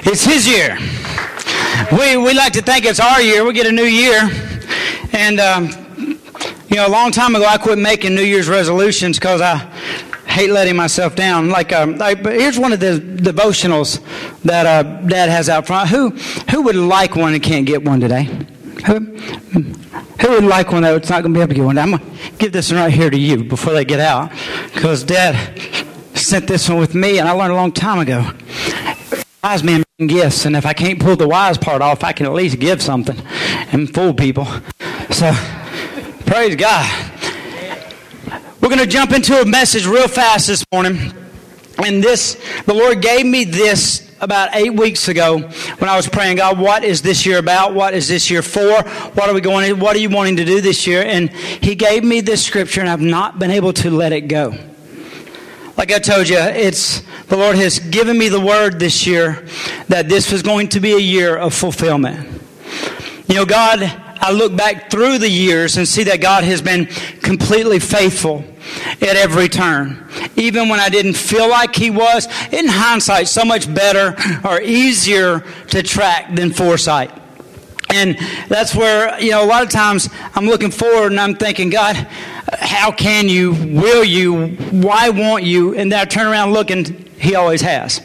It's His year. We like to think it's our year. We get a new year. And, a long time ago I quit making New Year's resolutions because I hate letting myself down. But here's one of the devotionals that Dad has out front. Who would like one and can't get one today? Who would like one that's not going to be able to get one? I'm going to give this one right here to you before they get out, because Dad sent this one with me, and I learned a long time ago. Wise men bring gifts, and if I can't pull the wise part off, I can at least give something and fool people. So, praise God. We're going to jump into a message real fast this morning. And the Lord gave me this about 8 weeks ago when I was praying, God, what is this year about? What is this year for? What are you wanting to do this year? And He gave me this scripture, and I've not been able to let it go. Like I told you, the Lord has given me the word this year that this was going to be a year of fulfillment. God, I look back through the years and see that God has been completely faithful at every turn. Even when I didn't feel like He was, in hindsight, so much better or easier to track than foresight. And that's where, a lot of times I'm looking forward and I'm thinking, God, how can you, will you, why won't you? And then I turn around and look, and He always has.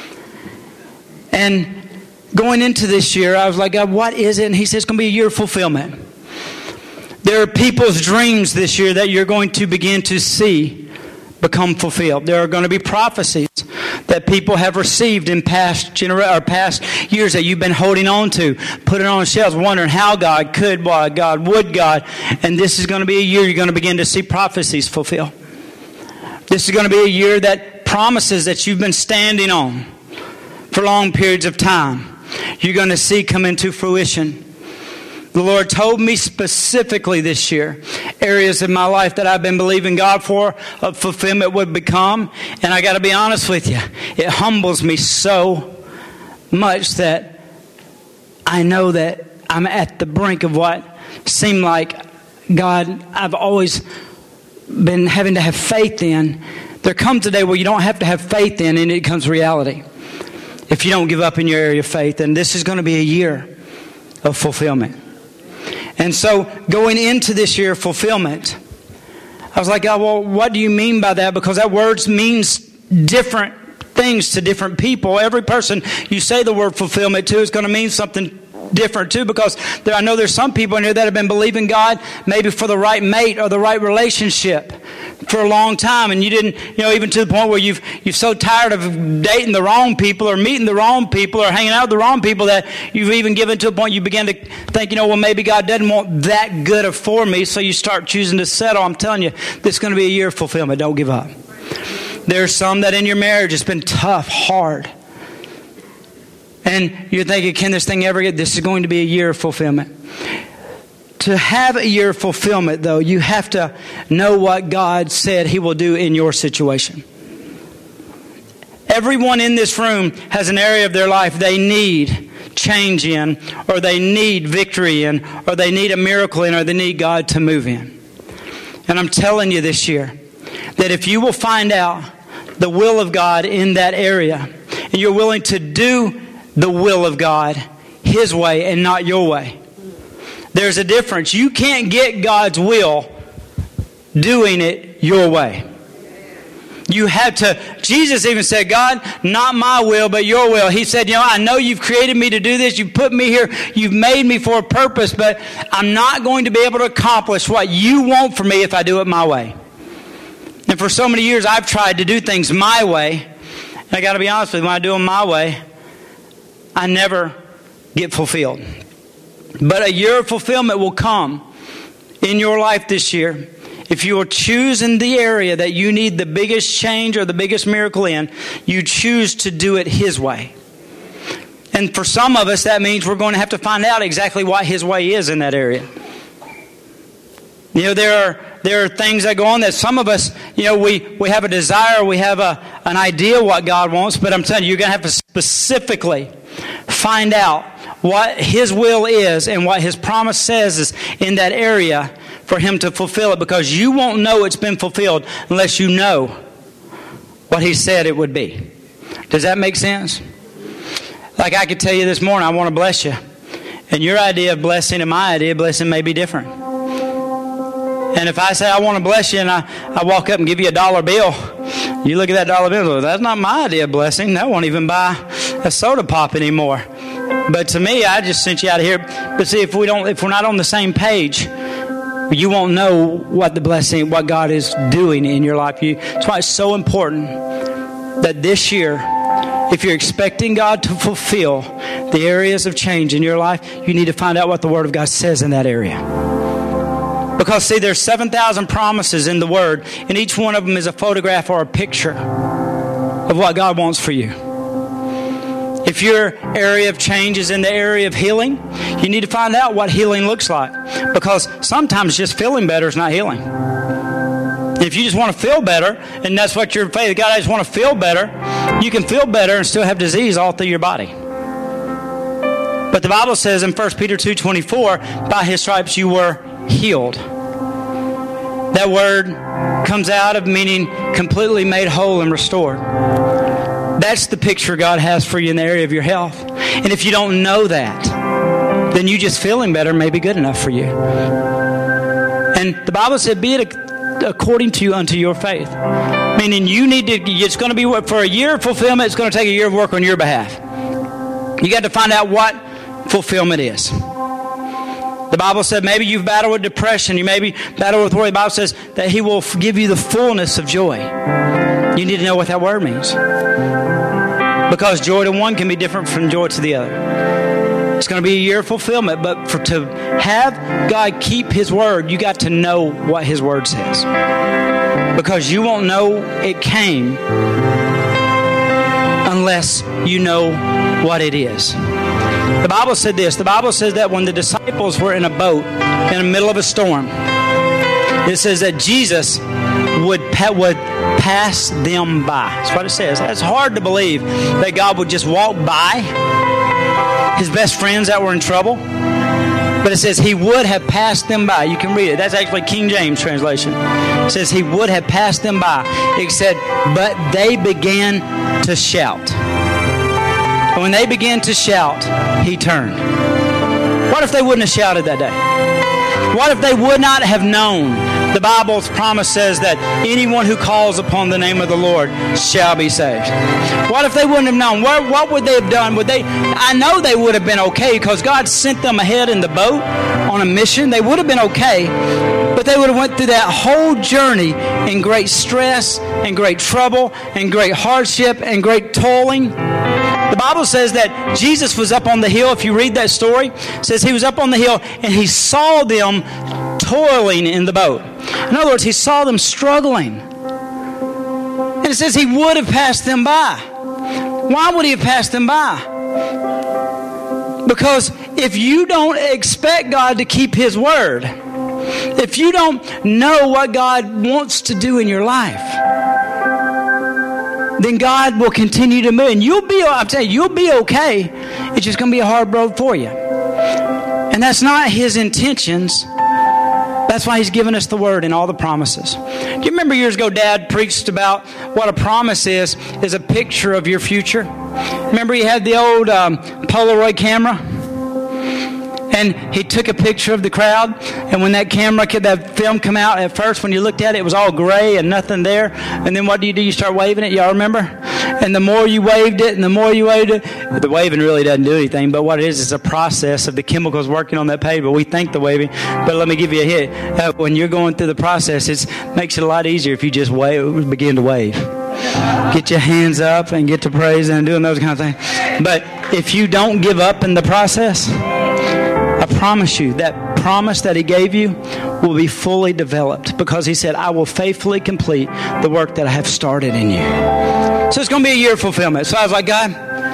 And going into this year, I was like, God, what is it? And He says it's going to be a year of fulfillment. There are people's dreams this year that you're going to begin to see become fulfilled. There are going to be prophecies that people have received in past years that you've been holding on to, putting on shelves, wondering how God could, why God would God. And this is going to be a year you're going to begin to see prophecies fulfill. This is going to be a year that promises that you've been standing on for long periods of time, you're going to see come into fruition. The Lord told me specifically this year areas in my life that I've been believing God for of fulfillment would become. And I got to be honest with you, it humbles me so much that I know that I'm at the brink of what seemed like, God, I've always been having to have faith in. There comes a day where you don't have to have faith in, and it becomes reality if you don't give up in your area of faith. And this is going to be a year of fulfillment. And so going into this year of fulfillment, I was like, God, well, what do you mean by that? Because that word means different things to different people. Every person you say the word fulfillment to is going to mean something different too, because I know there's some people in here that have been believing God maybe for the right mate or the right relationship for a long time, and you didn't, even to the point where you're so tired of dating the wrong people or meeting the wrong people or hanging out with the wrong people that you've even given to a point you begin to think, well, maybe God doesn't want that good for me, so you start choosing to settle. I'm telling you, this is going to be a year of fulfillment. Don't give up. There's some that in your marriage it's been tough, hard. And you're thinking, can this thing ever get? This is going to be a year of fulfillment. To have a year of fulfillment, though, you have to know what God said He will do in your situation. Everyone in this room has an area of their life they need change in, or they need victory in, or they need a miracle in, or they need God to move in. And I'm telling you this year that if you will find out the will of God in that area, and you're willing to do the will of God His way and not your way. There's a difference. You can't get God's will doing it your way. You have to, Jesus even said, God, not my will, but your will. He said, I know you've created me to do this. You've put me here. You've made me for a purpose, but I'm not going to be able to accomplish what you want for me if I do it my way. And for so many years, I've tried to do things my way. And I got to be honest with you, when I do them my way, I never get fulfilled. But a year of fulfillment will come in your life this year if you are choosing the area that you need the biggest change or the biggest miracle in. You choose to do it His way. And for some of us, that means we're going to have to find out exactly what His way is in that area. There are things that go on that some of us, we have a desire, we have an idea what God wants, but I'm telling you, you're going to have to specifically find out what His will is and what His promise says is in that area for Him to fulfill it, because you won't know it's been fulfilled unless you know what He said it would be. Does that make sense? Like I could tell you this morning, I want to bless you. And your idea of blessing and my idea of blessing may be different. And if I say I want to bless you and I walk up and give you a dollar bill, you look at that dollar bill, well, that's not my idea of blessing. That won't even buy a soda pop anymore. But to me, I just sent you out of here. But see, if we're not on the same page, you won't know what the blessing, what God is doing in your life. That's why it's so important that this year, if you're expecting God to fulfill the areas of change in your life, you need to find out what the Word of God says in that area. Because, see, there's 7,000 promises in the Word, and each one of them is a photograph or a picture of what God wants for you. If your area of change is in the area of healing, you need to find out what healing looks like. Because sometimes just feeling better is not healing. If you just want to feel better, and that's what your faith, God, I just want to feel better, you can feel better and still have disease all through your body. But the Bible says in 1 Peter 2:24, by His stripes you were healed. That word comes out of meaning completely made whole and restored. That's the picture God has for you in the area of your health. And if you don't know that, then you just feeling better may be good enough for you. And the Bible said, be it according to you unto your faith. Meaning you need to, it's going to be, for a year of fulfillment, it's going to take a year of work on your behalf. You got to find out what fulfillment is. The Bible said maybe you've battled with depression, you maybe battled with worry. The Bible says that He will give you the fullness of joy. You need to know what that word means. Because joy to one can be different from joy to the other. It's going to be a year of fulfillment, but to have God keep His word, you got to know what His word says. Because you won't know it came unless you know what it is. The Bible said this. The Bible says that when the disciples were in a boat in the middle of a storm, it says that Jesus would pass them by. That's what it says. It's hard to believe that God would just walk by His best friends that were in trouble. But it says He would have passed them by. You can read it. That's actually King James translation. It says He would have passed them by. It said, but they began to shout. And when they began to shout, He turned. What if they wouldn't have shouted that day? What if they would not have known? The Bible's promise says that anyone who calls upon the name of the Lord shall be saved. What if they wouldn't have known? What would they have done? I know they would have been okay because God sent them ahead in the boat on a mission. They would have been okay, but they would have went through that whole journey in great stress and great trouble and great hardship and great toiling. The Bible says that Jesus was up on the hill. If you read that story, it says He was up on the hill and He saw them toiling in the boat. In other words, He saw them struggling. And it says He would have passed them by. Why would He have passed them by? Because if you don't expect God to keep His word, if you don't know what God wants to do in your life, then God will continue to move. And I'm telling you, you'll be okay. It's just going to be a hard road for you. And that's not His intentions. That's why He's given us the word and all the promises. Do you remember years ago Dad preached about what a promise is a picture of your future? Remember he had the old Polaroid camera? And he took a picture of the crowd. And when that film come out, at first when you looked at it, it was all gray and nothing there. And then what do? You start waving it. Y'all remember? And the more you waved it and the more you waved it, the waving really doesn't do anything. But what it is a process of the chemicals working on that page. But we think the waving. But let me give you a hint. When you're going through the process, it makes it a lot easier if you just begin to wave. Get your hands up and get to praise and doing those kind of things. But if you don't give up in the process, I promise you, that promise that He gave you will be fully developed because He said, I will faithfully complete the work that I have started in you. So it's going to be a year of fulfillment. So I was like, God,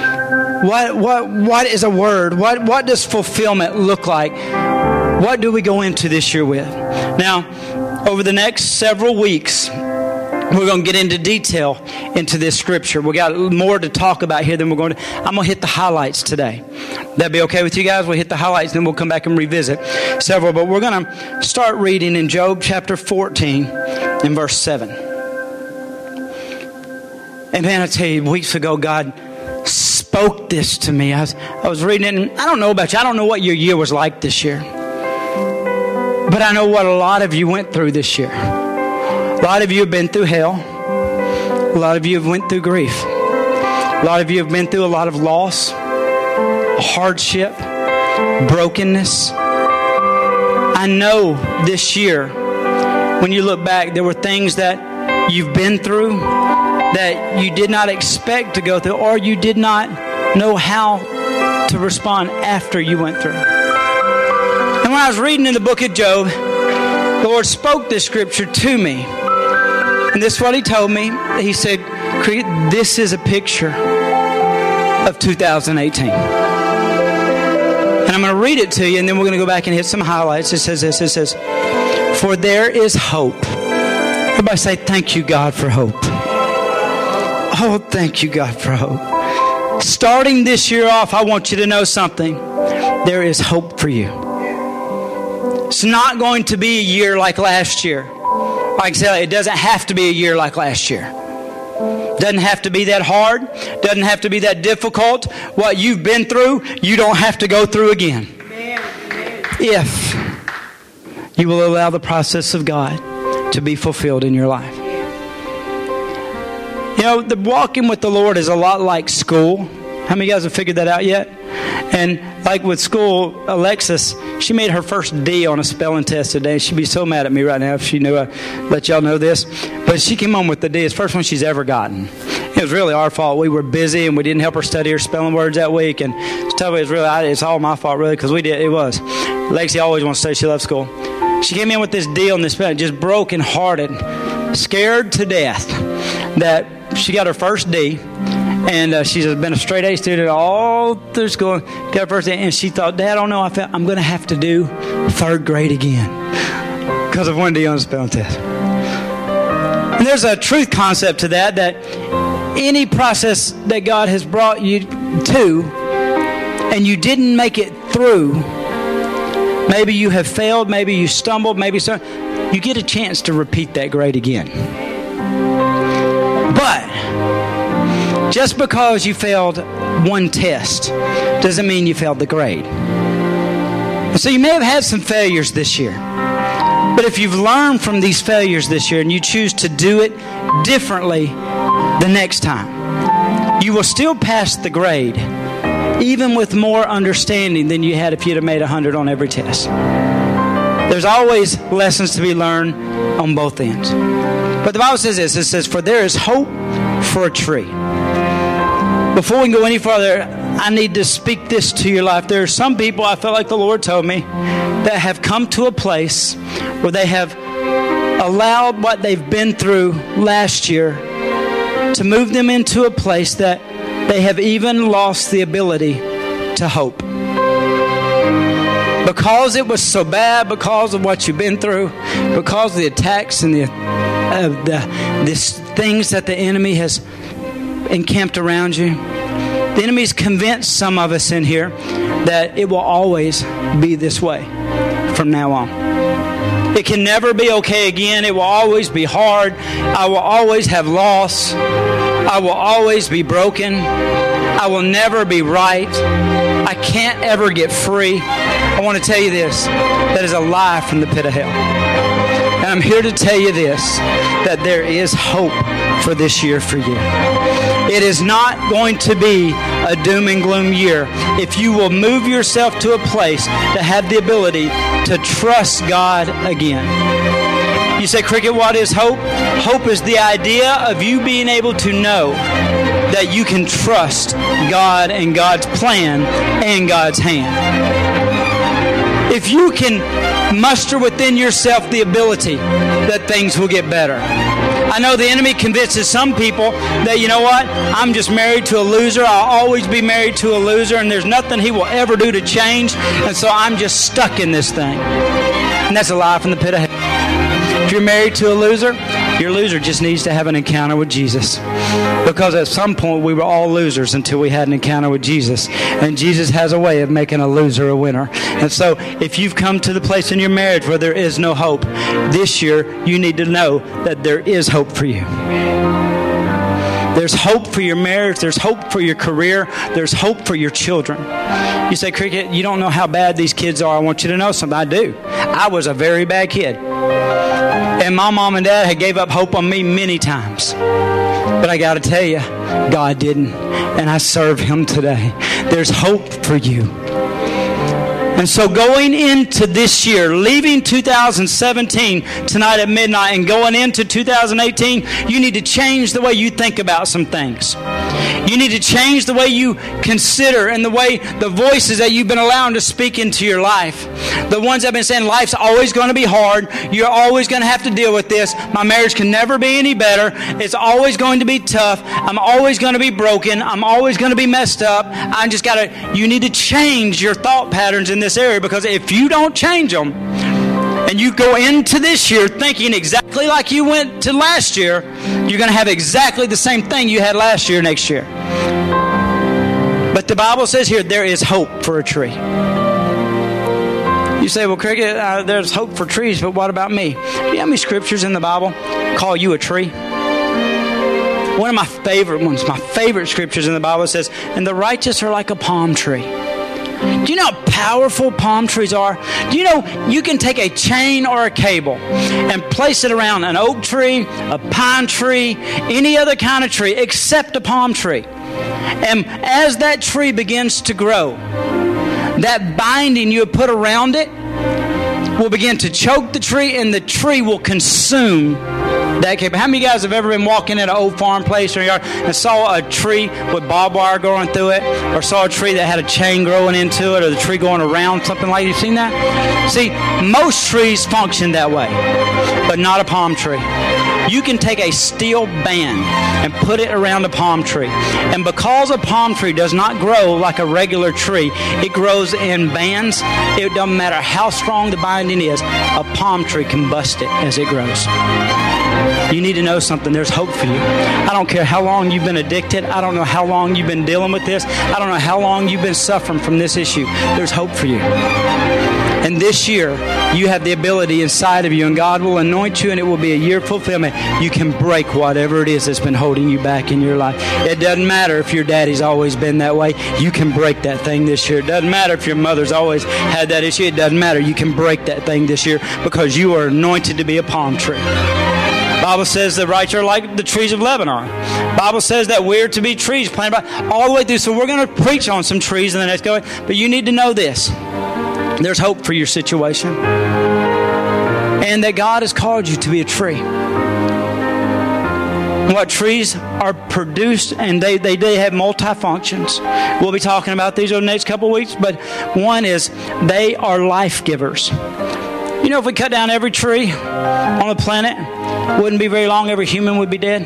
what is a word? What does fulfillment look like? What do we go into this year with? Now, over the next several weeks, we're going to get into detail into this scripture. We got more to talk about here than I'm going to hit the highlights today. That'd be okay with you guys? We'll hit the highlights, then we'll come back and revisit several. But we're going to start reading in Job chapter 14 and verse 7. And man, I tell you, weeks ago, God spoke this to me. I was reading it, and I don't know about you. I don't know what your year was like this year. But I know what a lot of you went through this year. A lot of you have been through hell. A lot of you have went through grief. A lot of you have been through a lot of loss, hardship, brokenness. I know this year, when you look back, there were things that you've been through that you did not expect to go through, or you did not know how to respond after you went through. And when I was reading in the book of Job, the Lord spoke this scripture to me. And this is what He told me. He said, this is a picture of 2018. And I'm going to read it to you, and then we're going to go back and hit some highlights. It says this. It says, for there is hope. Everybody say, thank you, God, for hope. Oh, thank you, God, for hope. Starting this year off, I want you to know something. There is hope for you. It's not going to be a year like last year. Like I said, it doesn't have to be a year like last year. Doesn't have to be that hard. Doesn't have to be that difficult. What you've been through, you don't have to go through again. If you will allow the process of God to be fulfilled in your life. You know, the walking with the Lord is a lot like school. How many of you guys have figured that out yet? And like with school, Alexis, she made her first D on a spelling test today. She'd be so mad at me right now if she knew I let y'all know this. But she came home with the D. It's the first one she's ever gotten. It was really our fault. We were busy and we didn't help her study her spelling words that week. And it's all my fault really, because it was. Lexi always wants to say she loves school. She came in with this D on this spelling, just broken hearted, scared to death that she got her first D. And she's been a straight A student all through school. Got her first A, and she thought, Dad, I don't know, I'm going to have to do third grade again because of one D on the spelling test. And there's a truth concept to that any process that God has brought you to and you didn't make it through, maybe you have failed, maybe you stumbled, maybe so, you get a chance to repeat that grade again. But just because you failed one test doesn't mean you failed the grade. So you may have had some failures this year. But if you've learned from these failures this year and you choose to do it differently the next time, you will still pass the grade, even with more understanding than you had if you'd have made 100 on every test. There's always lessons to be learned on both ends. But the Bible says this. It says, for there is hope for a tree. Before we can go any further, I need to speak this to your life. There are some people, I felt like the Lord told me, that have come to a place where they have allowed what they've been through last year to move them into a place that they have even lost the ability to hope. Because it was so bad, because of what you've been through, because of the attacks and the things that the enemy has encamped around you. The enemy's convinced some of us in here that it will always be this way from now on. It can never be okay again. It will always be hard. I will always have loss. I will always be broken. I will never be right. I can't ever get free. I want to tell you this. That is a lie from the pit of hell. And I'm here to tell you this, that there is hope for this year for you. It is not going to be a doom and gloom year if you will move yourself to a place to have the ability to trust God again. You say, Cricket, what is hope? Hope is the idea of you being able to know that you can trust God and God's plan and God's hand. If you can muster within yourself the ability that things will get better. I know the enemy convinces some people that, you know what, I'm just married to a loser. I'll always be married to a loser, and there's nothing he will ever do to change, and so I'm just stuck in this thing. And that's a lie from the pit of hell. If you're married to a loser, your loser just needs to have an encounter with Jesus. Because at some point we were all losers until we had an encounter with Jesus. And Jesus has a way of making a loser a winner. And so if you've come to the place in your marriage where there is no hope, this year you need to know that there is hope for you. There's hope for your marriage. There's hope for your career. There's hope for your children. You say, Cricket, you don't know how bad these kids are. I want you to know something. I do. I was a very bad kid. And my mom and dad had gave up hope on me many times. But I got to tell you, God didn't. And I serve Him today. There's hope for you. And so going into this year, leaving 2017 tonight at midnight and going into 2018, you need to change the way you think about some things. You need to change the way you consider and the way the voices that you've been allowing to speak into your life. The ones that have been saying life's always going to be hard. You're always going to have to deal with this. My marriage can never be any better. It's always going to be tough. I'm always going to be broken. I'm always going to be messed up. You need to change your thought patterns in this area, because if you don't change them, and you go into this year thinking exactly like you went to last year, you're going to have exactly the same thing you had last year next year. But the Bible says here, there is hope for a tree. You say, well, Cricket, there's hope for trees, but what about me? Do you know how many scriptures in the Bible call you a tree? One of my favorite ones, my favorite scriptures in the Bible says, and the righteous are like a palm tree. Do you know how powerful palm trees are? Do you know you can take a chain or a cable and place it around an oak tree, a pine tree, any other kind of tree except a palm tree? And as that tree begins to grow, that binding you have put around it will begin to choke the tree, and the tree will consume that cable. How many of you guys have ever been walking at an old farm place or yard and saw a tree with barbed wire going through it, or saw a tree that had a chain growing into it, or the tree going around something like that? You've seen that? See, most trees function that way, but not a palm tree. You can take a steel band and put it around a palm tree. And because a palm tree does not grow like a regular tree, it grows in bands. It doesn't matter how strong the binding is, a palm tree can bust it as it grows. You need to know something. There's hope for you. I don't care how long you've been addicted. I don't know how long you've been dealing with this. I don't know how long you've been suffering from this issue. There's hope for you. And this year, you have the ability inside of you, and God will anoint you, and it will be a year of fulfillment. You can break whatever it is that's been holding you back in your life. It doesn't matter if your daddy's always been that way. You can break that thing this year. It doesn't matter if your mother's always had that issue. It doesn't matter. You can break that thing this year, because you are anointed to be a palm tree. Bible says the righteous are like the trees of Lebanon. Bible says that we're to be trees planted by all the way through. So we're going to preach on some trees in the next going. But you need to know this. There's hope for your situation. And that God has called you to be a tree. What trees are produced, and they have multi-functions. We'll be talking about these over the next couple of weeks. But one is they are life givers. You know, if we cut down every tree on the planet, it wouldn't be very long, every human would be dead.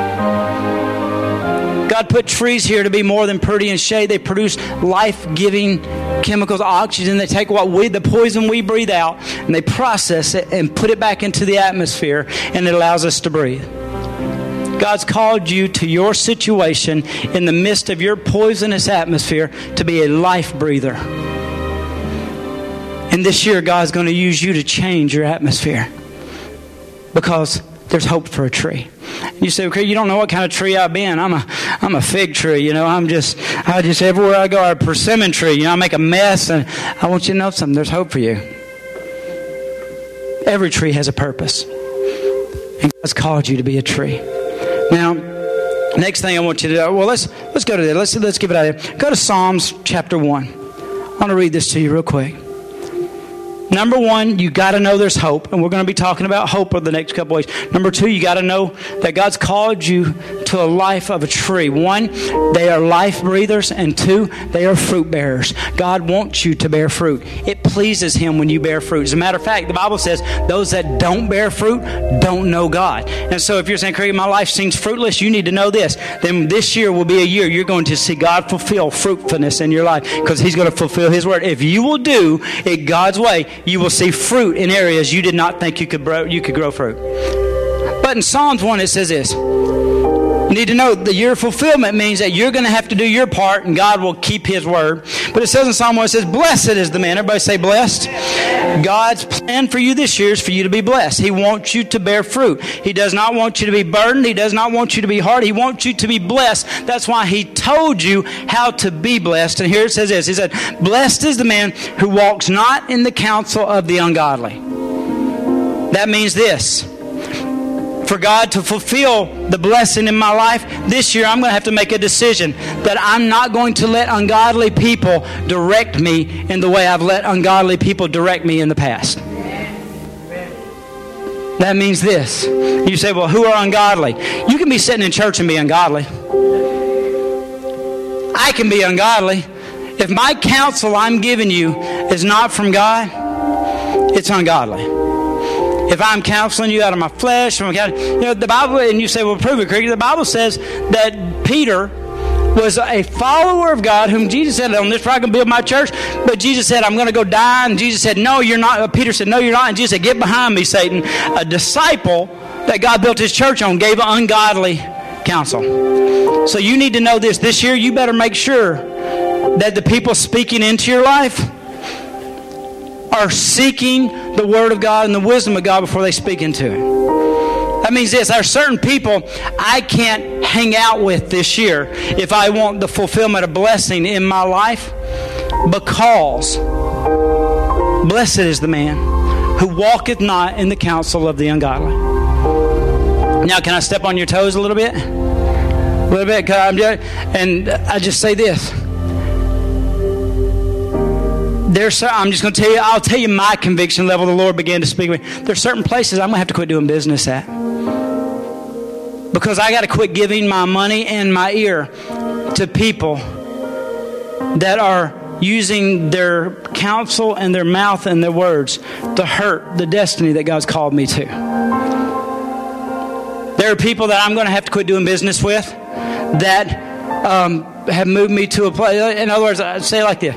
God put trees here to be more than pretty and shade. They produce life-giving chemicals, oxygen. They take the poison we breathe out, and they process it and put it back into the atmosphere, and it allows us to breathe. God's called you to your situation in the midst of your poisonous atmosphere to be a life breather. And this year, God's going to use you to change your atmosphere, because there's hope for a tree. You say, okay, you don't know what kind of tree I've been. I'm a fig tree, you know. I just everywhere I go, I'm a persimmon tree. You know, I make a mess, and I want you to know something. There's hope for you. Every tree has a purpose, and God's called you to be a tree. Now, next thing I want you to do. Well, let's go to that. Let's give it out here. Go to Psalms chapter 1. I want to read this to you real quick. Number one, you got to know there's hope, and we're going to be talking about hope over the next couple of weeks. Number two, you got to know that God's called you to a life of a tree. One, they are life breathers, and two, they are fruit bearers. God wants you to bear fruit. It pleases Him when you bear fruit. As a matter of fact, the Bible says those that don't bear fruit don't know God. And so if you're saying, Craig, my life seems fruitless, you need to know this. Then this year will be a year you're going to see God fulfill fruitfulness in your life, because He's going to fulfill His word. If you will do it God's way, you will see fruit in areas you did not think you could grow fruit. But in Psalms 1 it says this: You need to know the year of fulfillment means that you're going to have to do your part and God will keep His word. But it says in Psalm 1, it says, blessed is the man. Everybody say blessed. God's plan for you this year is for you to be blessed. He wants you to bear fruit. He does not want you to be burdened. He does not want you to be hard. He wants you to be blessed. That's why He told you how to be blessed. And here it says this. He said, blessed is the man who walks not in the counsel of the ungodly. That means this. For God to fulfill the blessing in my life, this year I'm going to have to make a decision that I'm not going to let ungodly people direct me in the way I've let ungodly people direct me in the past. That means this. You say, well, who are ungodly? You can be sitting in church and be ungodly. I can be ungodly. If my counsel I'm giving you is not from God, it's ungodly. If I'm counseling you out of my flesh, the Bible, and you say, well, prove it, Cricket. The Bible says that Peter was a follower of God, whom Jesus said, on this rock I can build my church. But Jesus said, I'm going to go die. And Jesus said, no, you're not. Peter said, no, you're not. And Jesus said, get behind me, Satan. A disciple that God built His church on gave ungodly counsel. So you need to know this. This year, you better make sure that the people speaking into your life are seeking the Word of God and the wisdom of God before they speak into it. That means this. There are certain people I can't hang out with this year if I want the fulfillment of blessing in my life, because blessed is the man who walketh not in the counsel of the ungodly. Now, can I step on your toes a little bit? A little bit? And I just say this. I'm just going to tell you, I'll tell you my conviction level. The Lord began to speak to me. There's certain places I'm going to have to quit doing business at. Because I got to quit giving my money and my ear to people that are using their counsel and their mouth and their words to hurt the destiny that God's called me to. There are people that I'm going to have to quit doing business with that have moved me to a place. In other words, I say it like this.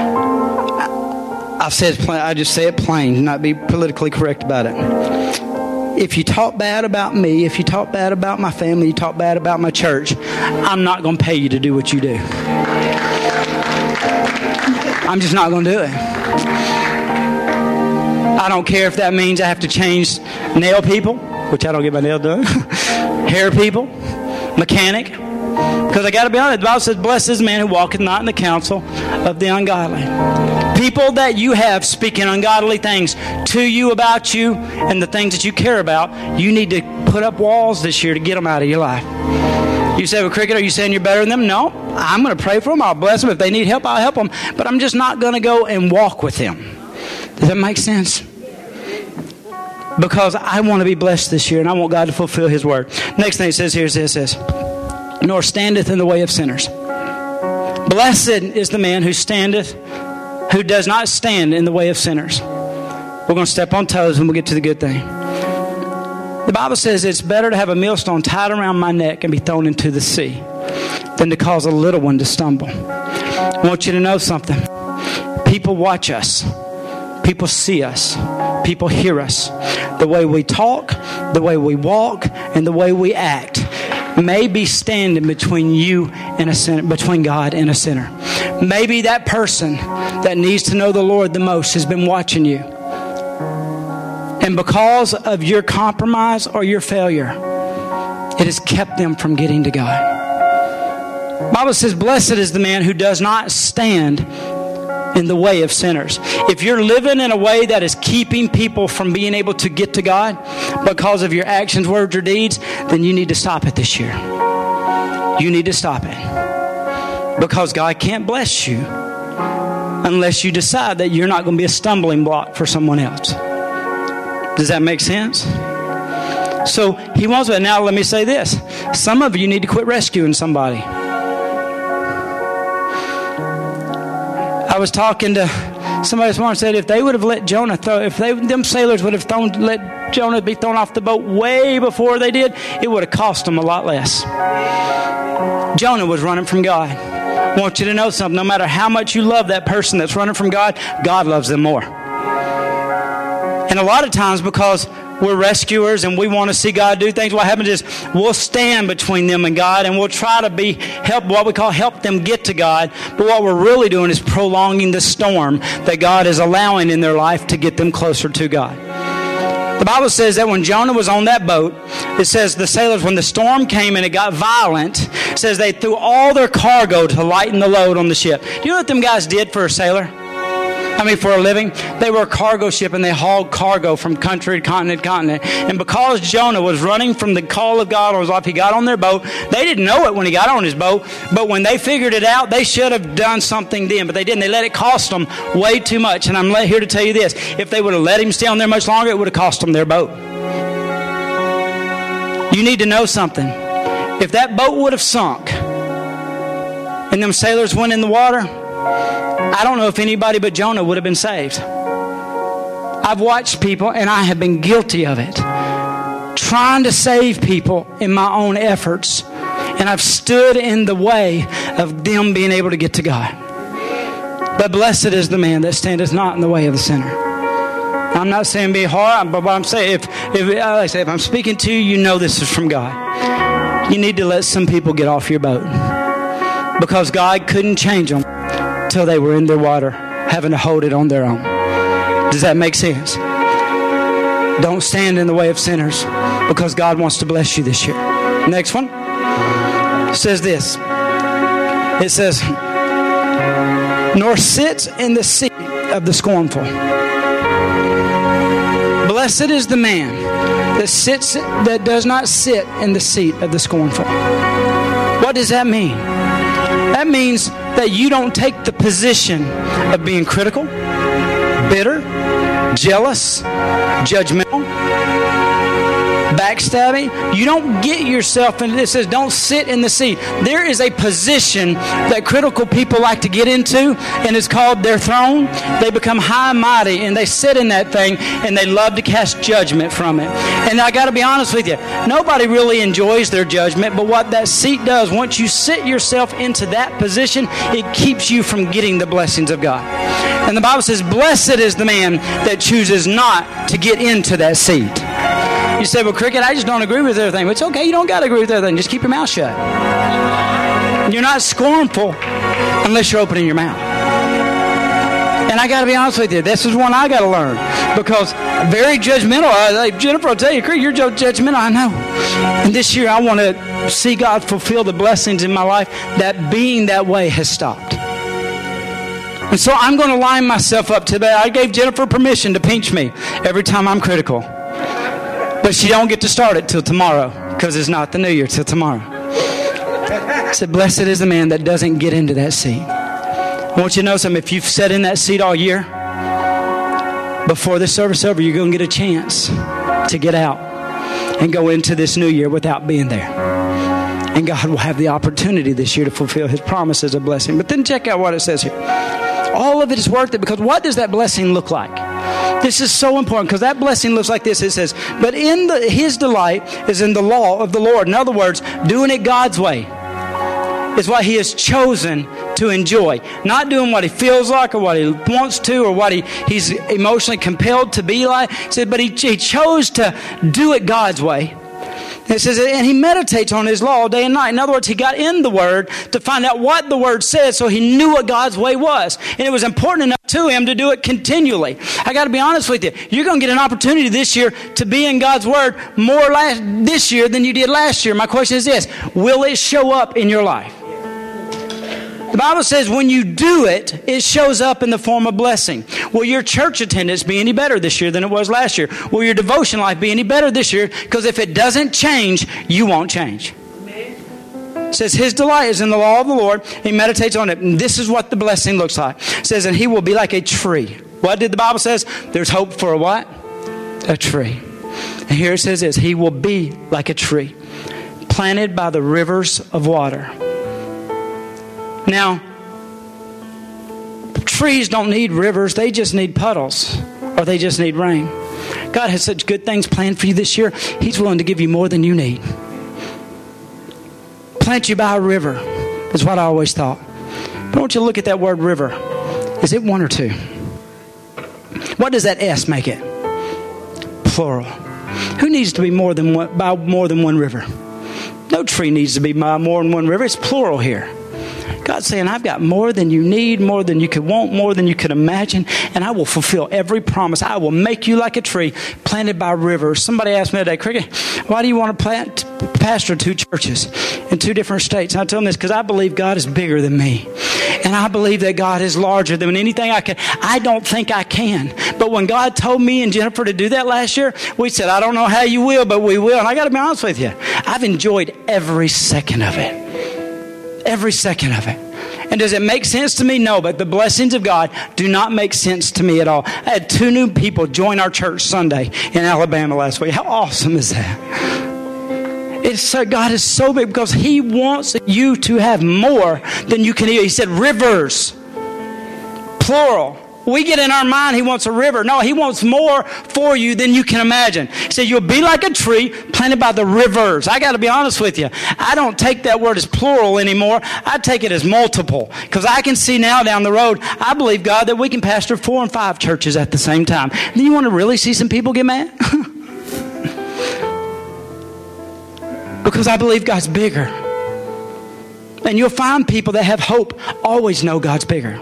I just say it plain, not be politically correct about it. If you talk bad about me, if you talk bad about my family, you talk bad about my church, I'm not going to pay you to do what you do. I'm just not going to do it. I don't care if that means I have to change nail people, which I don't get my nail done, hair people, mechanic. Because I got to be honest, the Bible says, blessed is the man who walketh not in the counsel of the ungodly. People that you have speaking ungodly things to you about you and the things that you care about, you need to put up walls this year to get them out of your life. You say, well, Cricket, are you saying you're better than them? No, I'm going to pray for them. I'll bless them. If they need help, I'll help them. But I'm just not going to go and walk with them. Does that make sense? Because I want to be blessed this year and I want God to fulfill His word. Next thing it says here is this, it says, nor standeth in the way of sinners. Blessed is the man who does not stand in the way of sinners. We're going to step on toes and we'll get to the good thing. The Bible says it's better to have a millstone tied around my neck and be thrown into the sea than to cause a little one to stumble. I want you to know something. People watch us. People see us. People hear us. The way we talk, the way we walk, and the way we act may be standing between you and a sinner, between God and a sinner. Maybe that person that needs to know the Lord the most has been watching you. And because of your compromise or your failure, it has kept them from getting to God. The Bible says, blessed is the man who does not stand in the way of sinners. If you're living in a way that is keeping people from being able to get to God because of your actions, words, or deeds, then you need to stop it this year. You need to stop it. Because God can't bless you unless you decide that you're not going to be a stumbling block for someone else. Does that make sense? So He wants to. Now let me say this. Some of you need to quit rescuing somebody. I was talking to somebody this morning and said if they would have let Jonah them sailors would have let Jonah be thrown off the boat way before they did, it would have cost them a lot less. Jonah was running from God. I want you to know something. No matter how much you love that person that's running from God, God loves them more. And a lot of times because we're rescuers and we want to see God do things, what happens is we'll stand between them and God, and we'll try to help them get to God. But what we're really doing is prolonging the storm that God is allowing in their life to get them closer to God. The Bible says that when Jonah was on that boat, it says the sailors, when the storm came and it got violent, it says they threw all their cargo to lighten the load on the ship. Do you know what them guys did for a sailor? For a living? They were a cargo ship, and they hauled cargo from country to continent to continent. And because Jonah was running from the call of God on his life, he got on their boat. They didn't know it when he got on his boat, but when they figured it out, they should have done something then, but they didn't. They let it cost them way too much. And I'm here to tell you this. If they would have let him stay on there much longer, it would have cost them their boat. You need to know something. If that boat would have sunk and them sailors went in the water, I don't know if anybody but Jonah would have been saved. I've watched people, and I have been guilty of it, trying to save people in my own efforts, and I've stood in the way of them being able to get to God. But blessed is the man that standeth not in the way of the sinner. I'm not saying be hard, but what I'm saying, if I'm speaking to you, you know this is from God. You need to let some people get off your boat, because God couldn't change them till they were in their water, having to hold it on their own. Does that make sense? Don't stand in the way of sinners, because God wants to bless you this year. Next one. It says this. It says, nor sits in the seat of the scornful. Blessed is the man that does not sit in the seat of the scornful. What does that mean? That means that you don't take the position of being critical, bitter, jealous, judgmental, backstabbing. You don't get yourself into this. It says don't sit in the seat. There is a position that critical people like to get into, and it's called their throne. They become high and mighty, and they sit in that thing, and they love to cast judgment from it. And I got to be honest with you, nobody really enjoys their judgment, but what that seat does, once you sit yourself into that position, it keeps you from getting the blessings of God. And the Bible says, blessed is the man that chooses not to get into that seat. You say, well, Cricket, I just don't agree with everything. But it's okay, you don't got to agree with everything. Just keep your mouth shut. You're not scornful unless you're opening your mouth. And I got to be honest with you, this is one I got to learn. Because very judgmental. Jennifer will tell you, Cricket, you're judgmental. I know. And this year I want to see God fulfill the blessings in my life. That being that way has stopped. And so I'm going to line myself up to that. I gave Jennifer permission to pinch me every time I'm critical. But she don't get to start it till tomorrow, because it's not the new year till tomorrow. I said, blessed is the man that doesn't get into that seat. I want you to know something. If you've sat in that seat all year, before this service is over, you're going to get a chance to get out and go into this new year without being there. And God will have the opportunity this year to fulfill His promises of blessing. But then check out what it says here. All of it is worth it, because what does that blessing look like? This is so important, because that blessing looks like this. It says, but his delight is in the law of the Lord. In other words, doing it God's way is what he has chosen to enjoy. Not doing what he feels like or what he wants to or what he's emotionally compelled to be like. It said, but he chose to do it God's way. It says, and he meditates on his law day and night. In other words, he got in the Word to find out what the Word said, so he knew what God's way was. And it was important enough to him to do it continually. I got to be honest with you. You're going to get an opportunity this year to be in God's Word more this year than you did last year. My question is this: will it show up in your life? The Bible says when you do it, it shows up in the form of blessing. Will your church attendance be any better this year than it was last year? Will your devotion life be any better this year? Because if it doesn't change, you won't change. It says his delight is in the law of the Lord. He meditates on it. And this is what the blessing looks like. It says, and he will be like a tree. What did the Bible says? There's hope for a what? A tree. And here it says this: he will be like a tree planted by the rivers of water. Now, trees don't need rivers. They just need puddles, or they just need rain. God has such good things planned for you this year. He's willing to give you more than you need. Plant you by a river is what I always thought. But I want you to look at that word river. Is it one or two? What does that S make it? Plural. Who needs to be by more than one river? No tree needs to be by more than one river. It's plural here. God's saying, I've got more than you need, more than you could want, more than you could imagine, and I will fulfill every promise. I will make you like a tree planted by rivers. Somebody asked me today, Cricket, why do you want to pastor 2 churches in 2 different states? And I tell them this because I believe God is bigger than me. And I believe that God is larger than anything I can. I don't think I can. But when God told me and Jennifer to do that last year, we said, I don't know how you will, but we will. And I got to be honest with you. I've enjoyed every second of it. Every second of it. And does it make sense to me? No, but the blessings of God do not make sense to me at all. I had 2 new people join our church Sunday in Alabama last week. How awesome is that? It's so, God is so big because He wants you to have more than you can eat. He said rivers, plural. We get in our mind He wants a river. No, He wants more for you than you can imagine. He said you'll be like a tree planted by the rivers. I got to be honest with you. I don't take that word as plural anymore. I take it as multiple because I can see now down the road, I believe, God, that we can pastor 4 and 5 churches at the same time. Do you want to really see some people get mad? Because I believe God's bigger. And you'll find people that have hope always know God's bigger.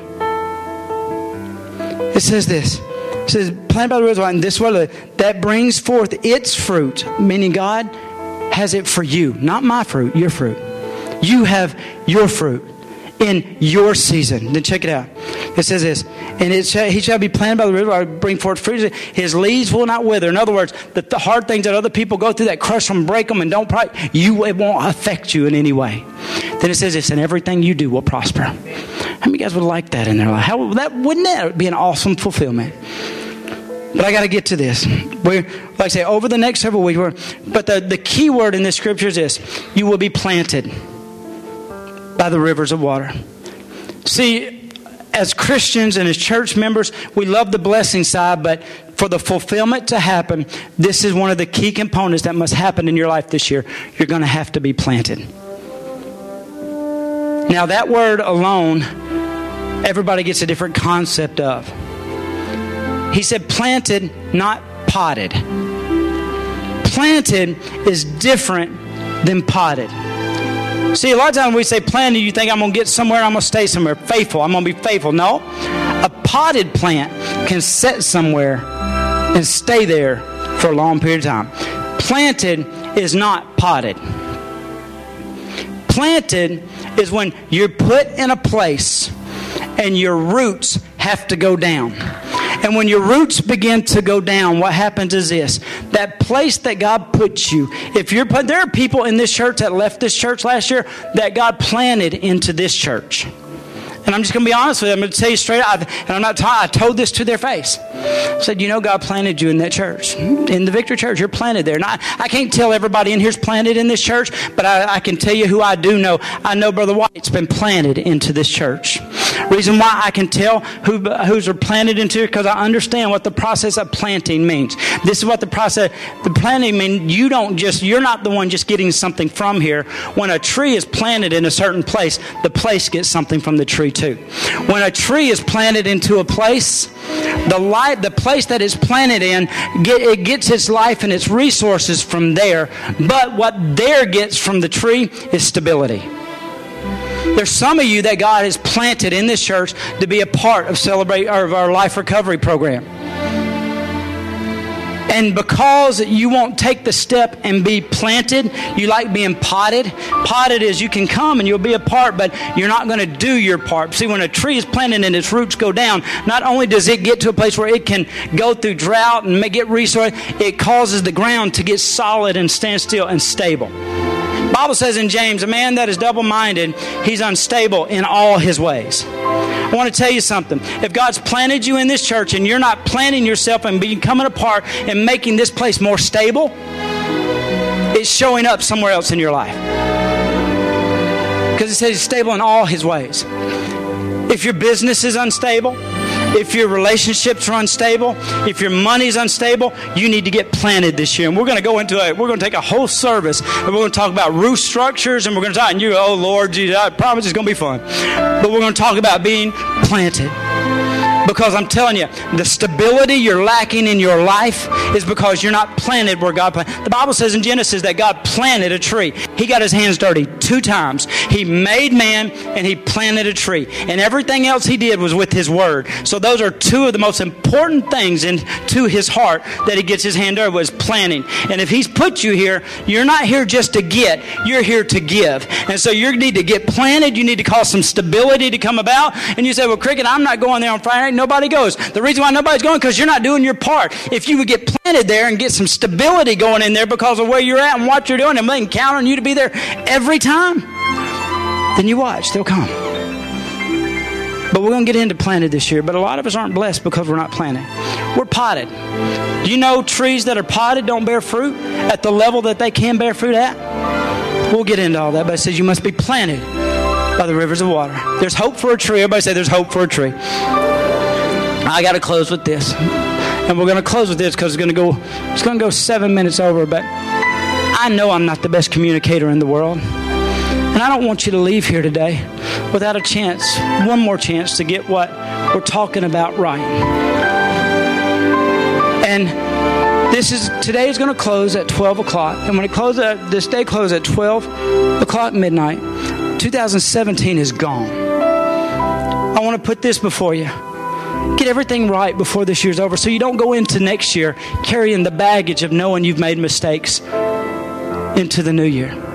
It says this. It says, planted by the rivers, and this way that brings forth its fruit, meaning God has it for you. Not my fruit, your fruit. You have your fruit in your season. Then check it out. It says this, and he shall be planted by the river, bring forth fruit. His leaves will not wither. In other words, the hard things that other people go through that crush them, break them, and it won't affect you in any way. Then it says this, and everything you do will prosper. How many guys would like that in their life? Wouldn't that be an awesome fulfillment? But I got to get to this. Like I say, over the next several weeks, but the key word in this scripture is this: you will be planted by the rivers of water. See, as Christians and as church members, we love the blessing side, but for the fulfillment to happen, this is one of the key components that must happen in your life this year. You're going to have to be planted. Now, that word alone, everybody gets a different concept of. He said planted, not potted. Planted is different than potted. See, a lot of times we say planted, you think I'm going to get somewhere, I'm going to stay somewhere. Faithful, I'm going to be faithful. No, a potted plant can sit somewhere and stay there for a long period of time. Planted is not potted. Planted is when you're put in a place and your roots have to go down. And when your roots begin to go down, what happens is this: that place that God puts you, there are people in this church that left this church last year that God planted into this church. And I'm just going to be honest with you. I'm going to tell you straight out, and I'm not I told this to their face. I said, God planted you in that church, in the Victory Church. You're planted there. And I can't tell everybody in here's planted in this church, but I can tell you who I do know. I know Brother White's been planted into this church. Reason why I can tell who's are planted into it, because I understand what the process of planting means. This is what the planting means. You're not the one just getting something from here. When a tree is planted in a certain place, the place gets something from the tree too. When a tree is planted into a place, the place that it's planted in, it gets its life and its resources from there. But what there gets from the tree is stability. There's some of you that God has planted in this church to be a part of our life recovery program. And because you won't take the step and be planted, you like being potted. Potted is you can come and you'll be a part, but you're not going to do your part. See, when a tree is planted and its roots go down, not only does it get to a place where it can go through drought and get resource, it causes the ground to get solid and stand still and stable. The Bible says in James, a man that is double-minded, he's unstable in all his ways. I want to tell you something. If God's planted you in this church and you're not planting yourself and becoming a part and making this place more stable, it's showing up somewhere else in your life. Because it says he's stable in all his ways. If your business is unstable, if your relationships are unstable, if your money's unstable, you need to get planted this year. And we're going to take a whole service and we're going to talk about roof structures, and we're going to talk, and Lord Jesus, I promise it's going to be fun. But we're going to talk about being planted. Because I'm telling you, the stability you're lacking in your life is because you're not planted where God planted. The Bible says in Genesis that God planted a tree. He got his hands dirty 2 times. He made man and he planted a tree. And everything else he did was with his word. So those are 2 of the most important things into his heart that he gets his hand dirty, was planting. And if he's put you here, you're not here just to get, you're here to give. And so you need to get planted. You need to cause some stability to come about. And you say, well, Cricket, I'm not going there on Friday night. Nobody goes. The reason why nobody's going, because you're not doing your part. If you would get planted there and get some stability going in there because of where you're at and what you're doing, and they can count on you to be there every time, then you watch, they'll come. But we're going to get into planted this year. But a lot of us aren't blessed because we're not planted. We're potted. Do you know trees that are potted don't bear fruit at the level that they can bear fruit at? We'll get into all that, but it says you must be planted by the rivers of water. There's hope for a tree. Everybody say there's hope for a tree. I got to close with this. And we're going to close with this because it's going to go 7 minutes over. But I know I'm not the best communicator in the world. And I don't want you to leave here today without a chance, one more chance to get what we're talking about right. And today is going to close at 12 o'clock. And when this day closes at 12 o'clock midnight, 2017 is gone. I want to put this before you. Get everything right before this year's over so you don't go into next year carrying the baggage of knowing you've made mistakes into the new year.